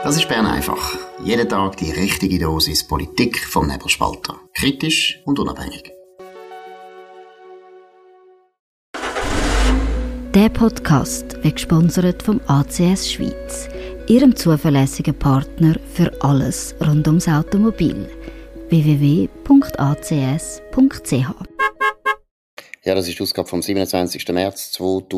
Das ist Bern einfach. Jeden Tag die richtige Dosis Politik vom Nebelspalter. Kritisch und unabhängig. Der Podcast wird gesponsert vom ACS Schweiz, Ihrem zuverlässigen Partner für alles rund ums Automobil. www.acs.ch. Ja, das ist die Ausgabe vom 27. März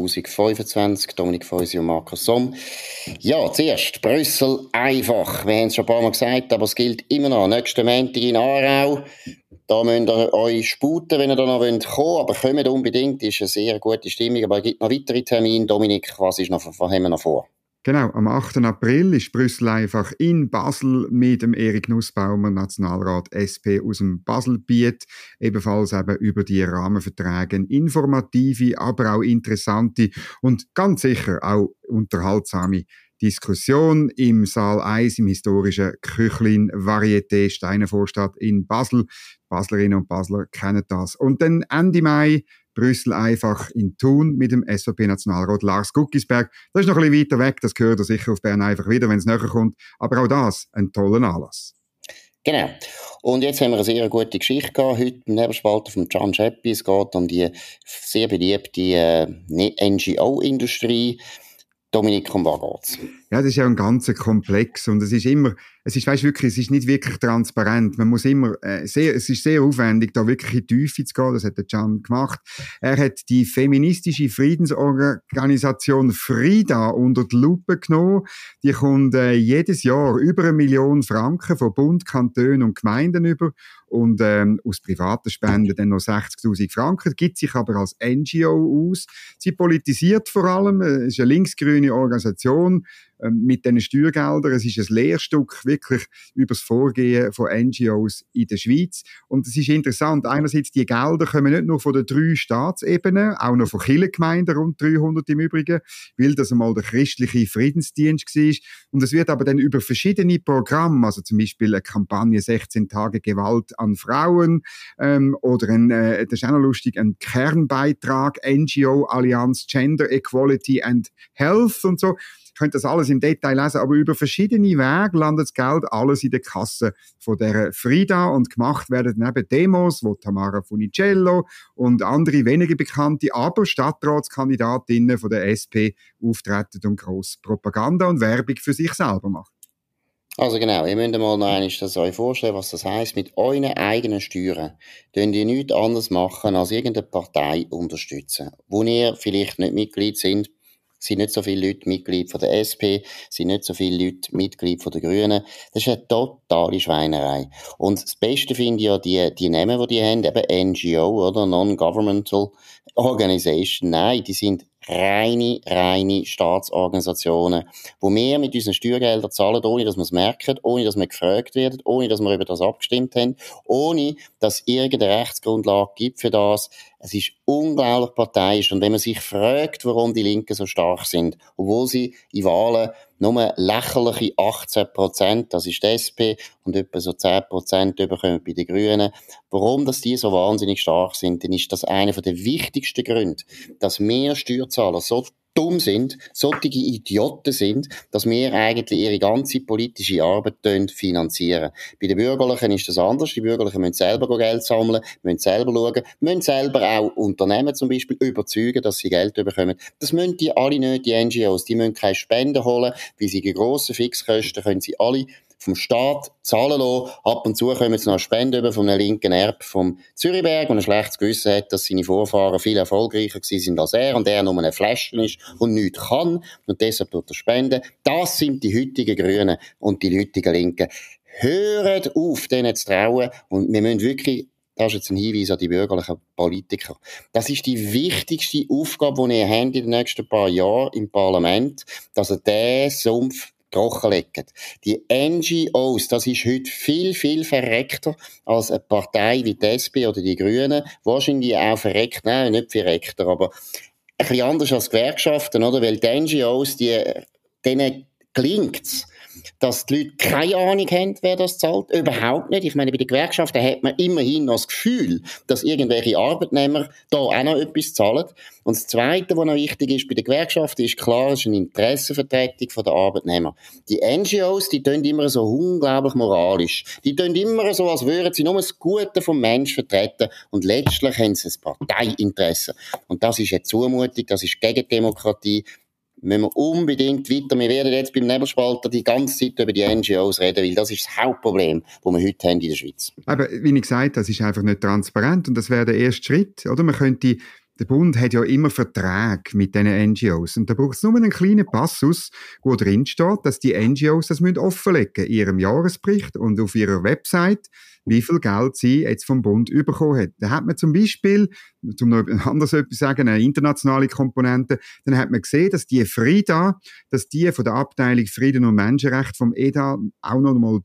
2025. Dominik Feusi und Markus Somm. Ja, zuerst Brüssel einfach. Wir haben es schon ein paar Mal gesagt, aber es gilt immer noch. Nächsten Montag in Aarau. Da müsst ihr euch sputen, wenn ihr da noch kommen wollt. Aber kommt unbedingt, ist eine sehr gute Stimmung. Aber es gibt noch weitere Termine. Dominik, was haben wir noch vor? Genau, am 8. April ist Brüssel einfach in Basel mit dem Erik Nussbaumer, Nationalrat SP aus dem Baselbiet. Ebenfalls eben über die Rahmenverträge. Informative, aber auch interessante und ganz sicher auch unterhaltsame Diskussion im Saal 1 im historischen Küchlin Varieté Steinenvorstadt in Basel. Baslerinnen und Basler kennen das. Und dann Ende Mai Brüssel einfach in Thun mit dem SVP-Nationalrat Lars Guggisberg. Das ist noch ein bisschen weiter weg, das gehört ihr sicher auf Bern einfach wieder, wenn es näher kommt. Aber auch das, ein toller Anlass. Genau. Und jetzt haben wir eine sehr gute Geschichte gehabt, heute im Nebelspalter von Can Scheppi. Es geht um die sehr beliebte NGO-Industrie. Dominik, um was geht's? Ja, das ist ja ein ganzer Komplex und es ist nicht wirklich transparent. Man muss immer, es ist sehr aufwendig, da wirklich in die Tiefe zu gehen. Das hat der Can gemacht. Er hat die feministische Friedensorganisation Frida unter die Lupe genommen. Die kommt jedes Jahr über 1 Million Franken von Bund, Kantonen und Gemeinden über und aus privaten Spenden dann noch 60.000 Franken. Gibt sich aber als NGO aus. Sie politisiert vor allem. Es ist eine linksgrüne Organisation mit diesen Steuergeldern. Es ist ein Lehrstück wirklich über das Vorgehen von NGOs in der Schweiz. Und es ist interessant, einerseits die Gelder kommen nicht nur von den 3 Staatsebenen, auch noch von Kirchengemeinden, rund 300 im Übrigen, weil das einmal der christliche Friedensdienst war. Und es wird aber dann über verschiedene Programme, also zum Beispiel eine Kampagne 16 Tage Gewalt an Frauen oder das ist auch noch lustig, ein Kernbeitrag NGO Allianz Gender Equality and Health und so. Ihr könnt das alles im Detail lesen, aber über verschiedene Wege landet das Geld alles in der Kasse von der Frida und gemacht werden dann eben Demos, wo Tamara Funicello und andere weniger bekannte, aber Stadtratskandidatinnen von der SP auftreten und grosse Propaganda und Werbung für sich selber machen. Also genau, ihr müsst mal noch einmal das euch vorstellen, was das heisst. Mit euren eigenen Steuern könnt ihr nichts anderes machen, als irgendeine Partei unterstützen, wo ihr vielleicht nicht Mitglied sind nicht so viele Leute Mitglied von der SP, sind nicht so viele Leute Mitglied von der Grünen. Das ist eine totale Schweinerei. Und das Beste finde ich ja die Namen, die haben, eben NGO, oder? Non-Governmental Organization. Nein, die sind reine Staatsorganisationen, wo wir mit unseren Steuergeldern zahlen, ohne dass wir es merken, ohne dass wir gefragt werden, ohne dass wir über das abgestimmt haben, ohne dass es irgendeine Rechtsgrundlage gibt für das. Es ist unglaublich parteiisch. Und wenn man sich fragt, warum die Linken so stark sind, obwohl sie in Wahlen nur lächerliche 18%, das ist die SP, und etwa so 10% bekommen bei den Grünen. Warum dass die so wahnsinnig stark sind, dann ist das einer der wichtigsten Gründe, dass mehr Steuerzahler so dumm sind, solche Idioten sind, dass wir eigentlich ihre ganze politische Arbeit finanzieren. Bei den Bürgerlichen ist das anders. Die Bürgerlichen müssen selber Geld sammeln, müssen selber schauen, müssen selber auch Unternehmen zum Beispiel überzeugen, dass sie Geld bekommen. Das müssen die alle nicht, die NGOs. Die müssen keine Spenden holen, weil sie die grossen Fixkosten können sie alle vom Staat zahlen lassen. Ab und zu kommen jetzt noch Spenden über von einem linken Erb vom Zürichberg, der ein schlechtes Gewissen hat, dass seine Vorfahren viel erfolgreicher gewesen sind als er und er nur ein Fläschchen ist und nichts kann und deshalb tut er spenden. Das sind die heutigen Grünen und die heutigen Linken. Hört auf, denen zu trauen und wir müssen wirklich, das ist jetzt ein Hinweis an die bürgerlichen Politiker. Das ist die wichtigste Aufgabe, die ihr habt in den nächsten paar Jahren im Parlament, dass ihr diesen Sumpf trockenlegen. Die NGOs, das ist heute viel verreckter als eine Partei wie die SP oder die Grünen. Wahrscheinlich auch verreckt, nein, nicht verreckter, aber ein bisschen anders als Gewerkschaften, oder? Weil die NGOs, denen gelingt es, dass die Leute keine Ahnung haben, wer das zahlt. Überhaupt nicht. Ich meine, bei den Gewerkschaften hat man immerhin noch das Gefühl, dass irgendwelche Arbeitnehmer da auch noch etwas zahlen. Und das Zweite, was noch wichtig ist bei den Gewerkschaften, ist klar, es ist eine Interessenvertretung der Arbeitnehmer. Die NGOs, die tun immer so unglaublich moralisch. Die tun immer so, als würden sie nur das Gute vom Menschen vertreten. Und letztlich haben sie ein Parteiinteresse. Und das ist eine Zumutung, das ist gegen Demokratie. Müssen wir unbedingt weiter. Wir werden jetzt beim Nebelspalter die ganze Zeit über die NGOs reden, weil das ist das Hauptproblem, das wir heute haben in der Schweiz. Aber wie ich gesagt habe, das ist einfach nicht transparent und das wäre der erste Schritt. Oder? Der Bund hat ja immer Verträge mit diesen NGOs und da braucht es nur einen kleinen Passus, wo drin steht, dass die NGOs das offenlegen in ihrem Jahresbericht und auf ihrer Website, wie viel Geld sie jetzt vom Bund bekommen hat. Da hat man zum Beispiel, um noch anders etwas zu sagen, eine internationale Komponente, dann hat man gesehen, dass die Frida, dass die von der Abteilung Frieden und Menschenrecht vom EDA auch noch mal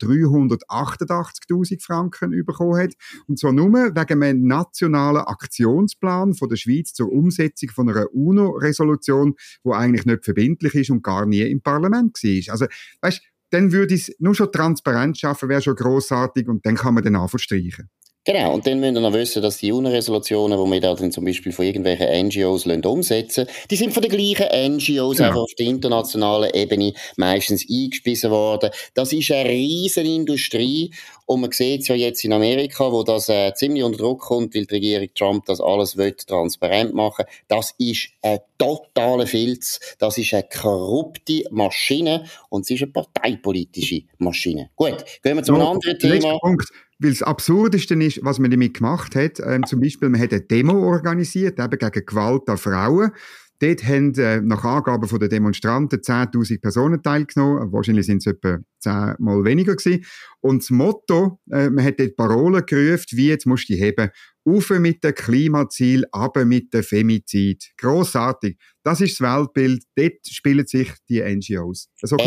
388'000 Franken bekommen hat. Und zwar nur wegen einem nationalen Aktionsplan von der Schweiz zur Umsetzung von einer UNO-Resolution, die eigentlich nicht verbindlich ist und gar nie im Parlament war. Also, weißt, dann würde es nur schon Transparenz schaffen, wäre schon grossartig und dann kann man den anfangen streichen. Genau, und dann müssen wir noch wissen, dass die UNO-Resolutionen, die wir da dann zum Beispiel von irgendwelchen NGOs umsetzen, die sind von den gleichen NGOs einfach auf der internationalen Ebene meistens eingespissen worden. Das ist eine riesen Industrie und man sieht es ja jetzt in Amerika, wo das ziemlich unter Druck kommt, weil die Regierung Trump das alles will, transparent machen. Das ist ein totaler Filz, das ist eine korrupte Maschine und es ist eine parteipolitische Maschine. Gut, gehen wir zu einem anderen Thema. Punkt. Weil das Absurdeste ist, was man damit gemacht hat, zum Beispiel, man hat eine Demo organisiert, eben gegen Gewalt an Frauen. Dort haben nach Angaben der Demonstranten 10'000 Personen teilgenommen, wahrscheinlich sind es etwa 10-mal weniger gewesen. Und das Motto, man hat dort Parolen gerufen, wie jetzt musst du die heben, auf mit dem Klimaziel, runter mit dem Femizid. Grossartig. Das ist das Weltbild, dort spielen sich die NGOs. Also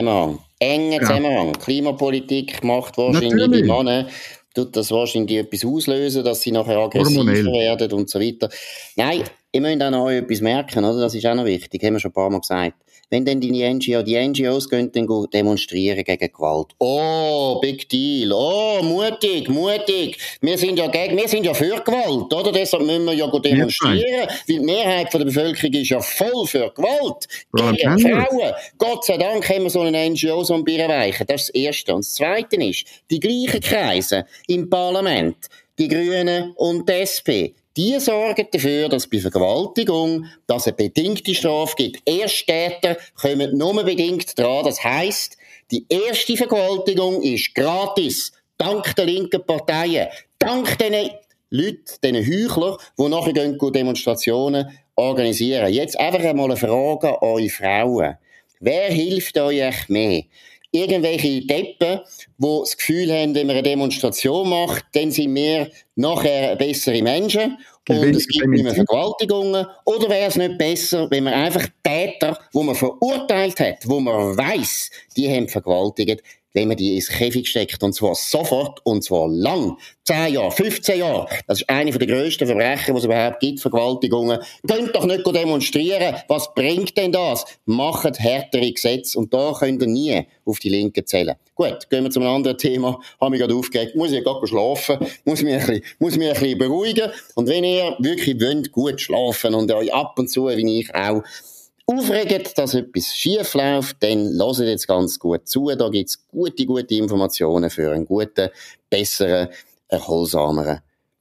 Enger Zusammenhang. Klimapolitik macht wahrscheinlich die Männer, tut das wahrscheinlich etwas auslösen, dass sie nachher aggressiver werden und so weiter. Nein, ihr müsst auch noch etwas merken, oder? Das ist auch noch wichtig, haben wir schon ein paar Mal gesagt. Wenn dann die NGOs gehen dann demonstrieren gegen Gewalt. Oh, big deal. Oh, mutig. Wir sind ja für Gewalt, oder? Deshalb müssen wir ja demonstrieren, weil die Mehrheit der Bevölkerung ist ja voll für Gewalt gegen Frauen. Gott sei Dank haben wir so eine NGO so ein Bier erreichen. Das ist das Erste. Und das Zweite ist, die gleichen Kreise im Parlament, die Grünen und die SP, die sorgen dafür, dass bei Vergewaltigung dass eine bedingte Strafe gibt. Ersttäter kommen nur bedingt dran. Das heisst, die erste Vergewaltigung ist gratis. Dank der linken Parteien. Dank diesen Leuten, diesen Heuchlern, die nachher Demonstrationen organisieren. Jetzt einfach einmal eine Frage an eure Frauen. Wer hilft euch mehr? Irgendwelche Deppen, die das Gefühl haben, wenn man eine Demonstration macht, dann sind wir nachher bessere Menschen und es gibt nicht mehr Vergewaltigungen. Oder wäre es nicht besser, wenn man einfach Täter, die man verurteilt hat, wo man weiss, die haben vergewaltigt, wenn man die ins Käfig steckt, und zwar sofort, und zwar lang. 10 Jahre, 15 Jahre. Das ist eine der grössten Verbrechen, die es überhaupt gibt, Vergewaltigungen. Könnt doch nicht demonstrieren. Was bringt denn das? Macht härtere Gesetze. Und da könnt ihr nie auf die Linken zählen. Gut, gehen wir zu einem anderen Thema. Habe mich gerade aufgeregt. Muss ich gerade schlafen? Muss mich ein bisschen beruhigen? Und wenn ihr wirklich wollt, gut schlafen und euch ab und zu, wie ich auch, aufregt, dass etwas schief läuft, dann hört jetzt ganz gut zu. Da gibt es gute Informationen für einen guten, besseren, erholsameren,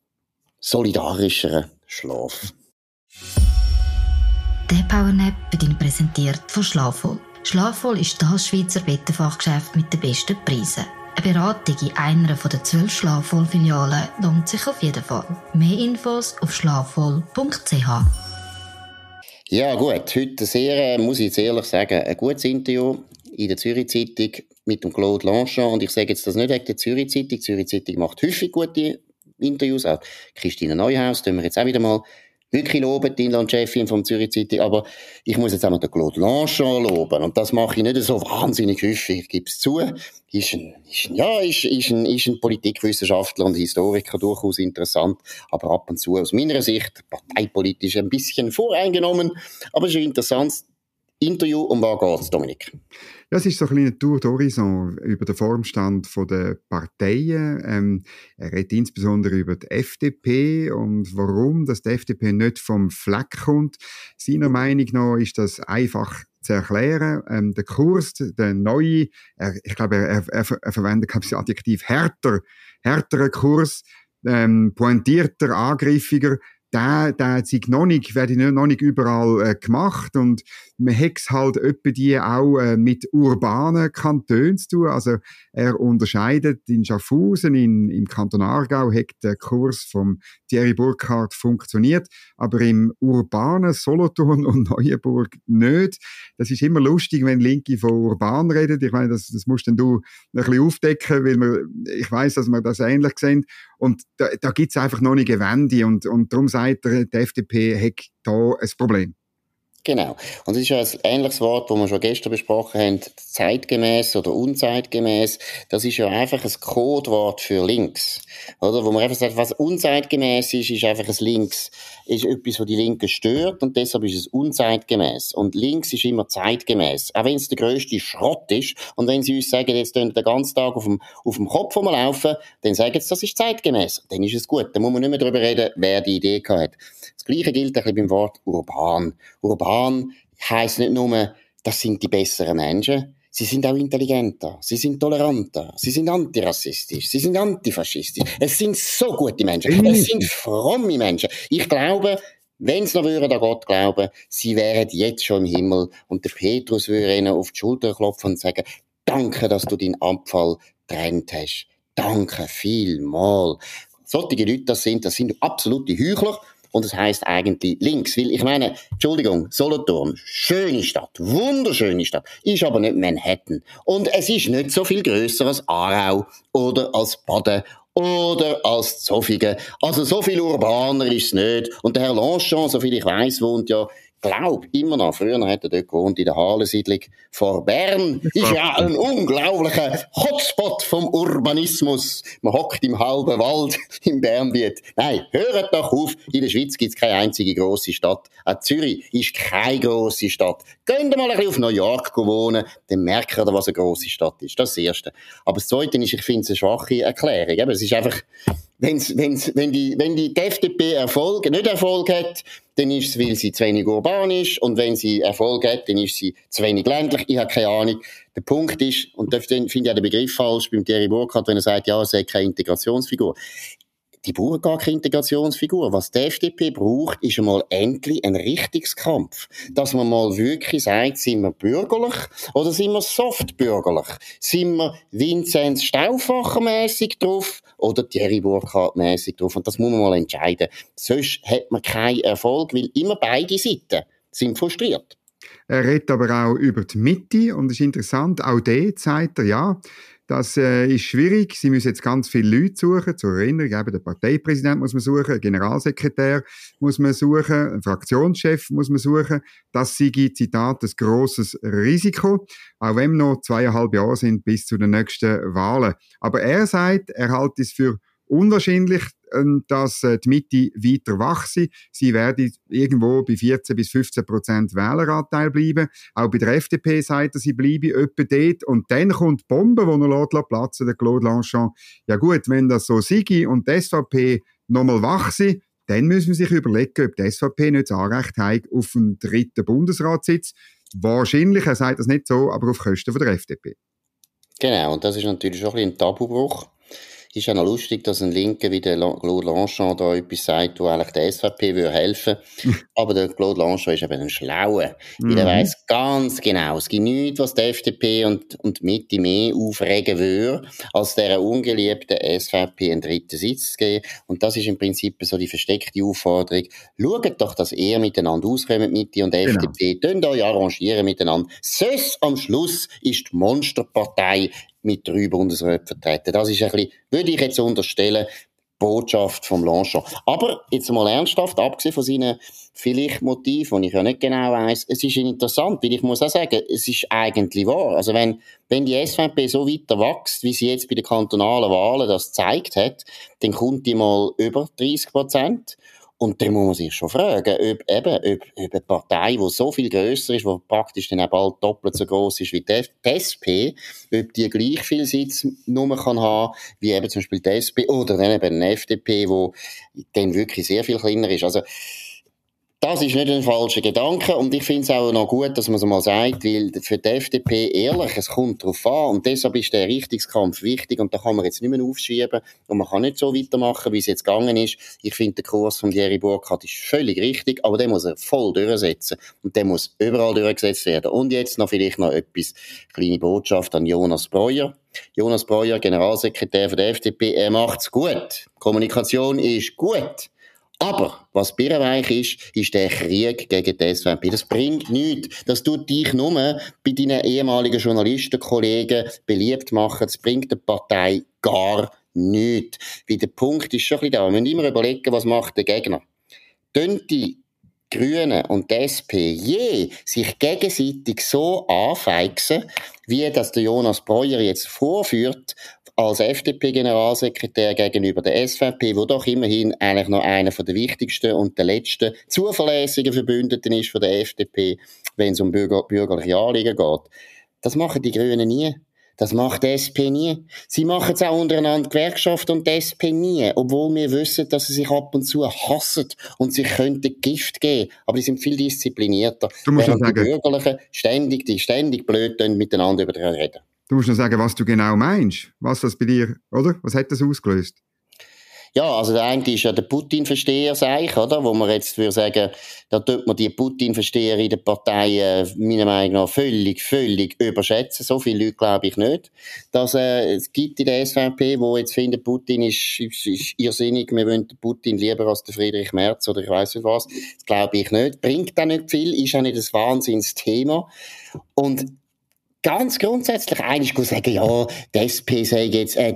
solidarischeren Schlaf. Der Powernap wird Ihnen präsentiert von Schlafvoll. Schlafvoll ist das Schweizer Bettenfachgeschäft mit den besten Preisen. Eine Beratung in einer der 12 Schlafvoll-Filialen lohnt sich auf jeden Fall. Mehr Infos auf schlafvoll.ch. Ja gut, heute sehr, muss ich jetzt ehrlich sagen, ein gutes Interview in der Zürich-Zeitung mit dem Claude Lanchon. Und ich sage jetzt das nicht wegen der Zürich-Zeitung. Die Zürich-Zeitung macht häufig gute Interviews. Auch Christine Neuhaus, tun wir jetzt auch wieder mal wirklich loben, die Inlandchefin vom Zürich-Zeitung. Aber ich muss jetzt auch mal den Claude Lanchon loben. Und das mache ich nicht so wahnsinnig häufig, ich gebe es zu. Ist ein Politikwissenschaftler und Historiker, durchaus interessant, aber ab und zu aus meiner Sicht parteipolitisch ein bisschen voreingenommen. Aber es ist interessant, Interview. Um was geht's, Dominik? Das ist so ein kleiner Tour d'Horizon über den Formstand der Parteien. Er redet insbesondere über die FDP und warum dass die FDP nicht vom Fleck kommt. Seiner Meinung nach ist das einfach zu erklären. Der Kurs, der neue, ich glaube, er verwendet das Adjektiv härterer Kurs, pointierter, angriffiger, der werde noch nicht überall gemacht und man hat es halt etwa die auch mit urbanen Kantonen zu tun. Also er unterscheidet in Schaffhausen, im Kanton Aargau hat der Kurs vom Thierry Burkhardt funktioniert, aber im urbanen Solothurn und Neuenburg nicht. Das ist immer lustig, wenn Linke von urban reden. Ich meine, das musst dann du ein bisschen aufdecken, weil ich weiss, dass wir das ähnlich sehen. Und da gibt's einfach noch nicht eine Wende und darum sagt er, die FDP hat da ein Problem. Genau. Und es ist ja ein ähnliches Wort, das wir schon gestern besprochen haben, zeitgemäß oder unzeitgemäß. Das ist ja einfach ein Codewort für links. Oder? Wo man einfach sagt, was unzeitgemäß ist einfach ein Links, ist etwas, was die Linken stört und deshalb ist es unzeitgemäß. Und links ist immer zeitgemäß. Auch wenn es der grösste Schrott ist und wenn sie uns sagen, jetzt können wir den ganzen Tag auf dem Kopf rumlaufen, dann sagen sie, das ist zeitgemäß. Dann ist es gut. Dann muss man nicht mehr darüber reden, wer die Idee gehabt hat. Das Gleiche gilt ein bisschen beim Wort urban. Urban heisst nicht nur, das sind die besseren Menschen. Sie sind auch intelligenter, sie sind toleranter, sie sind antirassistisch, sie sind antifaschistisch. Es sind so gute Menschen, es sind fromme Menschen. Ich glaube, wenn sie noch an Gott glauben, sie wären jetzt schon im Himmel und der Petrus würde ihnen auf die Schulter klopfen und sagen, danke, dass du deinen Abfall getrennt hast. Danke vielmal. Solche Leute das sind absolute Heuchler. Und das heisst eigentlich links. Weil ich meine, Entschuldigung, Solothurn, schöne Stadt, wunderschöne Stadt, ist aber nicht Manhattan. Und es ist nicht so viel grösser als Aarau oder als Baden oder als Zofingen. Also so viel urbaner ist es nicht. Und der Herr Longchamp, soviel ich weiss, wohnt ja, glaub, immer noch. Früher hat er dort gewohnt, in der Halensiedlung vor Bern. Ist ja ein unglaublicher Hotspot vom Urbanismus. Man hockt im halben Wald im Bernbiet. Nein, hört doch auf. In der Schweiz gibt's keine einzige grosse Stadt. Auch Zürich ist keine grosse Stadt. Geht mal ein bisschen auf New York wohnen, dann merkt ihr, was eine grosse Stadt ist. Das ist das Erste. Aber das Zweite ist, ich finde es eine schwache Erklärung. Aber es ist einfach, wenn die FDP nicht Erfolg hat, dann ist es, weil sie zu wenig urban ist. Und wenn sie Erfolg hat, dann ist sie zu wenig ländlich. Ich habe keine Ahnung. Der Punkt ist, und da finde ich auch den Begriff falsch beim Thierry Burkhardt, wenn er sagt, ja, er sei keine Integrationsfigur. Die brauchen gar keine Integrationsfigur. Was die FDP braucht, ist einmal endlich ein Richtungskampf. Dass man mal wirklich sagt, sind wir bürgerlich oder sind wir softbürgerlich? Sind wir Vinzenz Stauffacher-mässig drauf oder Thierry Burkhardt-mässig drauf? Und das muss man mal entscheiden. Sonst hat man keinen Erfolg, weil immer beide Seiten sind frustriert. Er redet aber auch über die Mitte und es ist interessant, auch dort sagt er, ja, das ist schwierig. Sie müssen jetzt ganz viele Leute suchen. Zur Erinnerung, eben den Parteipräsident muss man suchen, einen Generalsekretär muss man suchen, einen Fraktionschef muss man suchen. Das sei, Zitat, ein grosses Risiko, auch wenn noch 2,5 Jahre sind bis zu den nächsten Wahlen. Aber er sagt, er hält es für unwahrscheinlich, dass die Mitte weiter wachse. Sie werden irgendwo bei 14-15% Wähleranteil bleiben. Auch bei der FDP sagt er, sie bleibe etwa dort. Und dann kommt die Bombe, die er platzen lässt, der Claude Longchamp. Ja gut, wenn das so sei und die SVP nochmal wachse, dann müssen wir sich überlegen, ob die SVP nicht das Anrecht hat auf einen 3. Bundesratssitz. Wahrscheinlich, er sagt das nicht so, aber auf Kosten der FDP. Genau, und das ist natürlich schon ein Tabubruch. Es ist ja noch lustig, dass ein Linker wie der Claude Longchamp da etwas sagt, wo eigentlich der SVP helfen würde. Aber der Claude Longchamp ist eben ein Schlauer. Der weiss ganz genau, es gibt nichts, was die FDP und die Mitte mehr aufregen würde, als dieser ungeliebten SVP einen 3. Sitz zu geben. Und das ist im Prinzip so die versteckte Aufforderung. Schaut doch, dass ihr miteinander auskommt, Mitte und FDP. Könnt euch arrangieren miteinander. Sonst am Schluss ist die Monsterpartei mit 3 Bundesräten vertreten. Das ist ein bisschen, würde ich jetzt unterstellen, Botschaft vom Longchamp. Aber jetzt mal ernsthaft, abgesehen von seinen vielleicht Motiven, die ich ja nicht genau weiss, es ist interessant, weil ich muss auch sagen, es ist eigentlich wahr. Also wenn die SVP so weiter wächst, wie sie jetzt bei den kantonalen Wahlen das gezeigt hat, dann kommt die mal über 30%. Und da muss man sich schon fragen, ob eine Partei, die so viel grösser ist, die praktisch dann auch bald doppelt so gross ist wie die SP, ob die gleich viel Sitz nur kann haben, wie eben zum Beispiel die SP oder dann eben eine FDP, die dann wirklich sehr viel kleiner ist. Also, das ist nicht ein falscher Gedanke und ich finde es auch noch gut, dass man es mal sagt, weil für die FDP ehrlich, es kommt darauf an und deshalb ist der Richtungskampf wichtig und da kann man jetzt nicht mehr aufschieben und man kann nicht so weitermachen, wie es jetzt gegangen ist. Ich finde, der Kurs von Thierry Burkhardt ist völlig richtig, aber den muss er voll durchsetzen und der muss überall durchgesetzt werden. Und jetzt vielleicht noch etwas, kleine Botschaft an Jonas Breuer. Jonas Breuer, Generalsekretär von der FDP, er macht's gut. Kommunikation ist gut. Aber, was birrenweich ist der Krieg gegen die SVP. Das bringt nichts. Das tut dich nur bei deinen ehemaligen Journalistenkollegen beliebt machen. Das bringt der Partei gar nichts. Weil der Punkt ist schon ein bisschen da. Wir müssen immer überlegen, was macht der Gegner. Tun die Grünen und die SP sich gegenseitig so anfeixen, wie das der Jonas Breuer jetzt vorführt, als FDP-Generalsekretär gegenüber der SVP, wo doch immerhin eigentlich noch einer der wichtigsten und der letzten zuverlässigen Verbündeten ist von der FDP, wenn es um bürgerliche Anliegen geht. Das machen die Grünen nie. Das macht die SP nie. Sie machen es auch untereinander, die Gewerkschaft und die SP nie, obwohl wir wissen, dass sie sich ab und zu hassen und sich könnten Gift geben. Aber die sind viel disziplinierter. Du musst während sagen, die Bürgerlichen ständig blöd miteinander über das reden. Du musst noch sagen, was du genau meinst. Was das bei dir, oder? Was hat das ausgelöst? Ja, also der eine ist ja der Putin-Versteher, sag ich, oder? Wo man jetzt würde sagen, da tut man die Putin-Versteher in der Partei, meiner Meinung nach, völlig überschätzen. So viele Leute glaube ich nicht. Dass es gibt in der SVP, wo jetzt finden, Putin ist irrsinnig, wir wollen den Putin lieber als den Friedrich Merz oder ich weiss nicht was. Das glaube ich nicht. Bringt auch nicht viel, ist auch nicht ein Wahnsinnsthema. Und ganz grundsätzlich eigentlich sagen, ja, die SVP sei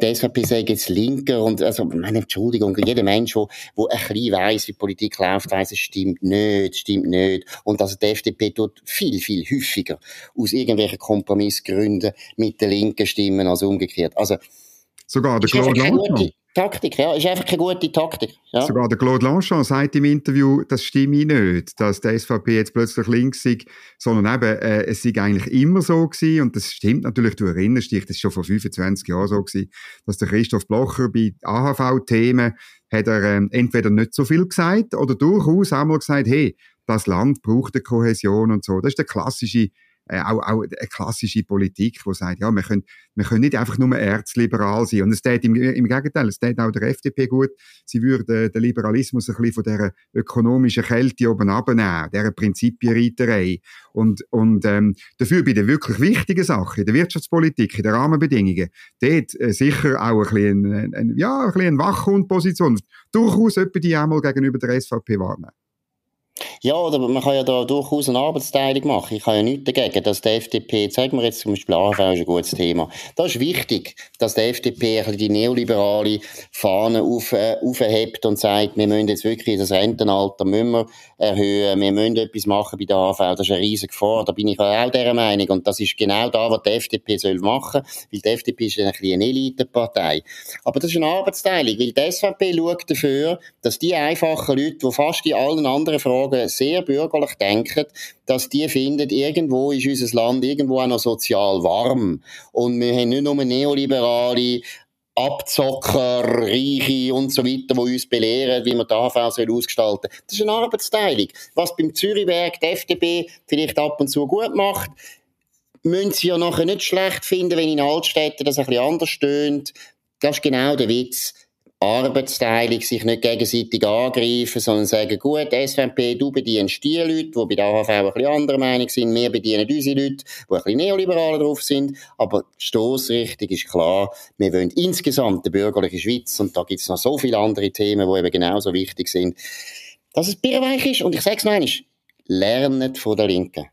jetzt linker und, also, meine Entschuldigung, jeder Mensch, der ein bisschen weiss, wie Politik läuft, weiss, es stimmt nicht. Und also die FDP tut viel häufiger aus irgendwelchen Kompromissgründen mit den Linken stimmen als umgekehrt. Also, sogar der Claude Lanchon. Taktik, ja, ist einfach keine gute Taktik. Ja. Sogar der Claude Lanchon sagt im Interview, das stimme nicht, dass die SVP jetzt plötzlich links ist, sondern eben, es sei eigentlich immer so gewesen, und das stimmt natürlich, du erinnerst dich, das ist schon vor 25 Jahren so gewesen, dass der Christoph Blocher bei AHV-Themen hat er entweder nicht so viel gesagt oder durchaus einmal gesagt, hey, das Land braucht eine Kohäsion und so. Das ist der klassische auch eine klassische Politik, die sagt, ja, wir können nicht einfach nur erzliberal sein. Und es tät im Gegenteil, es tät auch der FDP gut, sie würde den Liberalismus ein bisschen von dieser ökonomischen Kälte oben abnehmen, dieser Prinzipienreiterei. Und dafür bei den wirklich wichtigen Sachen, in der Wirtschaftspolitik, in den Rahmenbedingungen, dort sicher auch ein bisschen eine Wachhundposition, durchaus etwa die einmal gegenüber der SVP wahrnehmen. Ja, oder man kann ja da durchaus eine Arbeitsteilung machen. Ich habe ja nichts dagegen, dass die FDP, zeigen wir jetzt zum Beispiel AHV, ist ein gutes Thema. Da ist wichtig, dass die FDP ein bisschen die neoliberale Fahne aufhebt und sagt, wir müssen jetzt wirklich das Rentenalter erhöhen, wir müssen etwas machen bei der AHV, das ist eine riesige Gefahr, da bin ich auch dieser Meinung. Und das ist genau da, was die FDP soll machen, weil die FDP ist ein bisschen eine Elitepartei. Aber das ist eine Arbeitsteilung, weil die SVP schaut dafür, dass die einfachen Leute, die fast in allen anderen Fragen sehr bürgerlich denken, dass die finden, irgendwo ist unser Land irgendwo auch noch sozial warm. Und wir haben nicht nur neoliberale Abzocker, Reiche und so weiter, die uns belehren, wie man die AHV ausgestalten soll. Das ist eine Arbeitsteilung. Was beim Zürichberg die FDP vielleicht ab und zu gut macht, müssen sie ja nachher nicht schlecht finden, wenn in Altstädten das ein bisschen anders stöhnt. Das ist genau der Witz. Arbeitsteilung, sich nicht gegenseitig angreifen, sondern sagen, gut, SVP, du bedienst die Leute, die bei der AHV ein bisschen anderer Meinung sind, wir bedienen unsere Leute, die ein bisschen neoliberaler drauf sind, aber die Stossrichtung ist klar, wir wollen insgesamt eine bürgerliche Schweiz und da gibt es noch so viele andere Themen, die eben genauso wichtig sind, dass es birrenweich ist und ich sage es noch einmal, lernt von der Linken.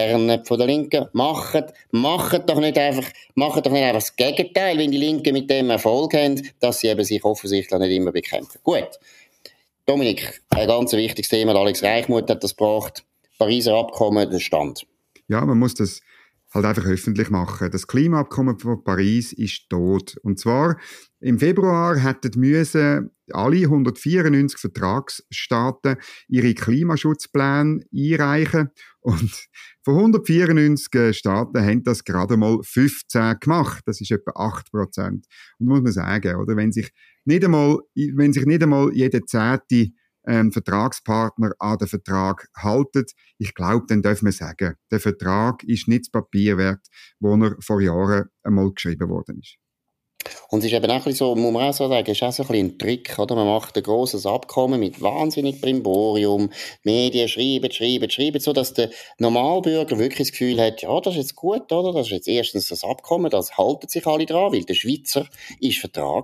Macht doch nicht einfach das Gegenteil, wenn die Linken mit dem Erfolg haben, dass sie eben sich offensichtlich nicht immer bekämpfen. Gut. Dominik, ein ganz wichtiges Thema, Alex Reichmuth hat das gebracht. Pariser Abkommen, der Stand. Ja, man muss das halt einfach öffentlich machen. Das Klimaabkommen von Paris ist tot. Und zwar im Februar hätten müssen alle 194 Vertragsstaaten ihre Klimaschutzpläne einreichen. Und von 194 Staaten haben das gerade mal 15 gemacht. Das ist etwa 8%. Und muss man sagen, oder? Wenn sich nicht einmal jeder 10. Vertragspartner an den Vertrag haltet, ich glaube, dann darf man sagen, der Vertrag ist nicht das Papier wert, wo er vor Jahren einmal geschrieben worden ist. Und es ist eben auch ein bisschen so, muss man auch so sagen, es ist auch so ein bisschen ein Trick, oder? Man macht ein grosses Abkommen mit wahnsinnig Brimborium, die Medien schreiben, so dass der Normalbürger wirklich das Gefühl hat, ja, das ist jetzt gut, oder? Das ist jetzt erstens das Abkommen, das halten sich alle dran, weil der Schweizer ist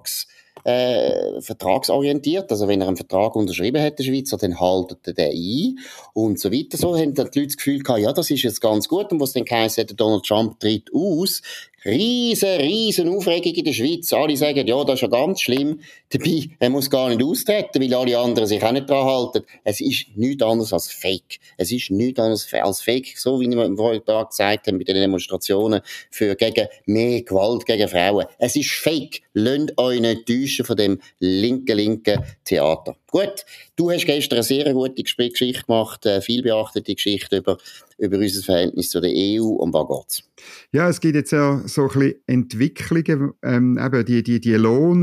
vertragsorientiert. Also wenn er einen Vertrag unterschrieben hat, der Schweizer, dann haltet er den ein und so weiter. So haben dann die Leute das Gefühl gehabt, ja, das ist jetzt ganz gut. Und was dann geheißen hat, Donald Trump tritt aus, riesen Aufregung in der Schweiz. Alle sagen, ja, das ist ja ganz schlimm. Dabei, er muss gar nicht austreten, weil alle anderen sich auch nicht dran halten. Es ist nichts anderes als Fake. Es ist nichts anderes als Fake. So wie wir am vorigen Tag gesagt haben, bei den Demonstrationen gegen mehr Gewalt gegen Frauen. Es ist Fake. Lasst euch nicht täuschen von dem linken Theater. Gut, du hast gestern eine sehr gute Geschichte gemacht, viel beachtete Geschichte über unser Verhältnis zu der EU. Um was geht's? Ja, es gibt jetzt ja so ein bisschen Entwicklungen, eben die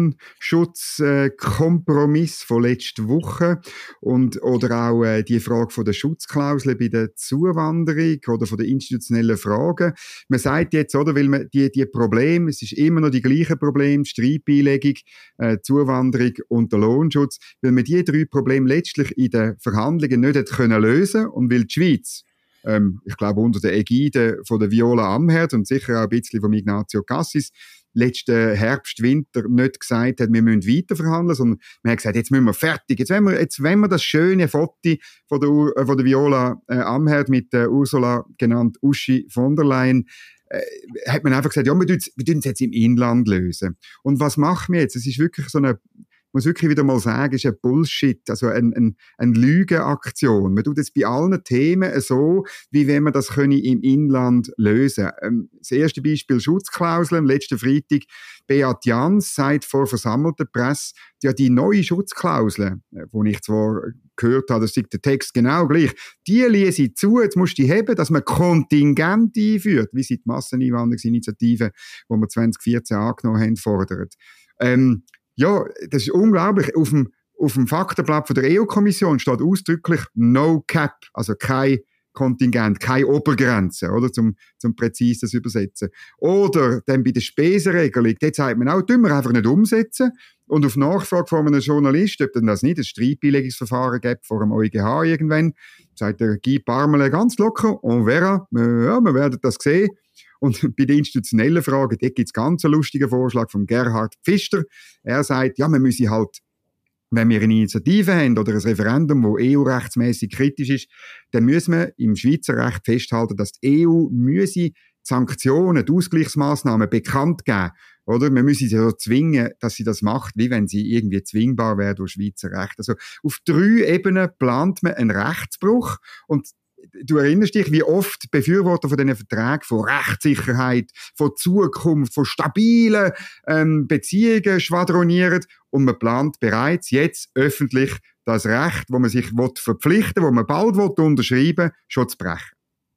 Lohnschutzkompromiss von letzter Woche oder auch die Frage von der Schutzklausel bei der Zuwanderung oder von den institutionellen Fragen. Man sagt jetzt, oder, weil man die Probleme, es ist immer noch die gleichen Probleme, Streitbeilegung, Zuwanderung und der Lohnschutz, weil man die 3 Probleme letztlich in den Verhandlungen nicht hat können lösen und weil die Schweiz, ich glaube unter der Ägide von der Viola Amherd und sicher auch ein bisschen von Ignazio Cassis, letzten Herbst, Winter nicht gesagt hat, wir müssen weiterverhandeln, sondern man hat gesagt, jetzt müssen wir fertig. Jetzt wenn wir das schöne Foto von der Viola Amherd mit Ursula genannt Uschi von der Leyen, hat man einfach gesagt, ja, wir tun es jetzt im Inland lösen. Und was machen wir jetzt? Es ist wirklich so eine, muss wirklich wieder mal sagen, ist ein Bullshit, also eine Lügenaktion. Man tut es bei allen Themen so, wie wenn man das im Inland lösen können. Das erste Beispiel Schutzklauseln. Letzten Freitag Beat Jans sagt vor versammelter Presse, ja, die neue Schutzklausel, wo ich zwar gehört habe, das ist der Text genau gleich, die lese zu, jetzt musst du die haben, dass man Kontingent einführt, wie sie die Masseneinwanderungsinitiative, die wir 2014 angenommen haben, fordert. Ja, das ist unglaublich. Auf dem Faktenblatt von der EU-Kommission steht ausdrücklich No Cap, also kein Kontingent, keine Obergrenze, oder? Zum präzise das übersetzen. Oder dann bei der Spesenregelung, dort sagt man auch, tun wir einfach nicht umsetzen. Und auf Nachfrage von einem Journalist, ob denn das nicht ein Streitbeilegungsverfahren gibt vor dem EuGH irgendwann, sagt der Guy Parmelin ganz locker, on verra, ja, wir werden das sehen. Und bei den institutionellen Fragen, dort gibt es ganz einen lustigen Vorschlag von Gerhard Pfister. Er sagt, ja, man müsse halt, wenn wir eine Initiative haben oder ein Referendum, das EU-rechtsmässig kritisch ist, dann müssen wir im Schweizer Recht festhalten, dass die EU müsse Sanktionen, die Ausgleichsmaßnahmen bekannt geben. Oder? Man müsse sie so zwingen, dass sie das macht, wie wenn sie irgendwie zwingbar wäre durch Schweizer Recht. Also auf 3 Ebenen plant man einen Rechtsbruch und du erinnerst dich, wie oft Befürworter von diesen Verträgen von Rechtssicherheit, von Zukunft, von stabilen Beziehungen schwadronieren und man plant bereits jetzt öffentlich das Recht, wo man sich verpflichten will, wo man bald unterschreiben will, schon zu brechen.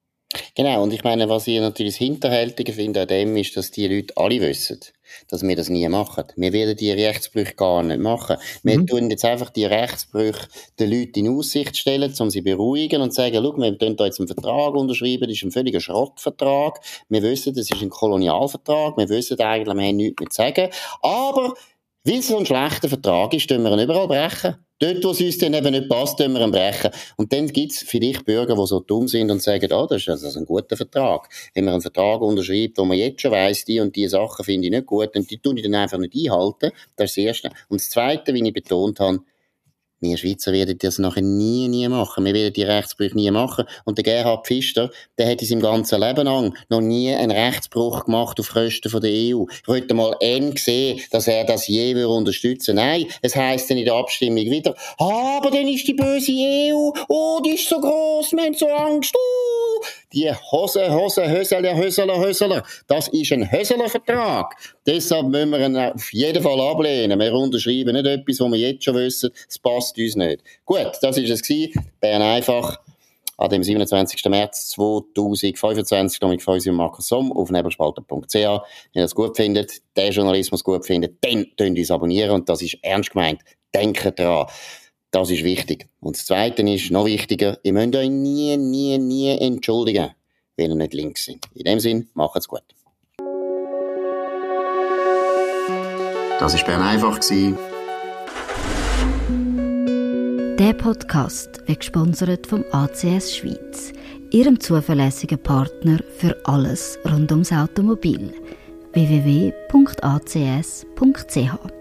Genau, und ich meine, was ich natürlich das Hinterhältige finde an dem ist, dass die Leute alle wissen, dass wir das nie machen. Wir werden die Rechtsbrüche gar nicht machen. Wir tun jetzt einfach die Rechtsbrüche den Leuten in Aussicht stellen, um sie zu beruhigen und sagen, schau, wir tun da jetzt einen Vertrag unterschreiben, das ist ein völliger Schrottvertrag. Wir wissen, das ist ein Kolonialvertrag. Wir wissen eigentlich, wir haben nichts mehr zu sagen. Aber, weil es so ein schlechter Vertrag ist, tun wir ihn überall brechen. Dort, wo es uns dann eben nicht passt, tun wir ihn brechen. Und dann gibt es vielleicht Bürger, die so dumm sind und sagen, das ist also ein guter Vertrag. Wenn man einen Vertrag unterschreibt, wo man jetzt schon weiss, die und die Sachen finde ich nicht gut, und die tun ich dann einfach nicht einhalten. Das ist das Erste. Und das Zweite, wie ich betont habe, wir Schweizer werden das nachher nie machen. Wir werden die Rechtsbrüche nie machen. Und der Gerhard Pfister, der hat in seinem ganzen Leben lang noch nie einen Rechtsbruch gemacht auf Kosten von der EU. Ich wollte mal sehen, dass er das je unterstützen würde. Nein, es heisst dann in der Abstimmung wieder, aber dann ist die böse EU, oh, die ist so gross, wir haben so Angst, Die Höseler, das ist ein Höseler-Vertrag. Deshalb müssen wir ihn auf jeden Fall ablehnen. Wir unterschreiben nicht etwas, was wir jetzt schon wissen, es passt uns nicht. Gut, das war es gewesen. Bern einfach. An dem 27. März 2025 noch mit Feusi und Markus Somm auf nebelspalter.ch. Wenn ihr das gut findet, den Journalismus gut findet, dann könnt ihr uns abonnieren und das ist ernst gemeint. Denkt daran. Das ist wichtig. Und das Zweite ist noch wichtiger, ihr müsst euch nie entschuldigen, wenn ihr nicht links sind. In dem Sinn, macht's gut. Das war Bern einfach. Der Podcast wird gesponsert vom ACS Schweiz, ihrem zuverlässigen Partner für alles rund ums Automobil. www.acs.ch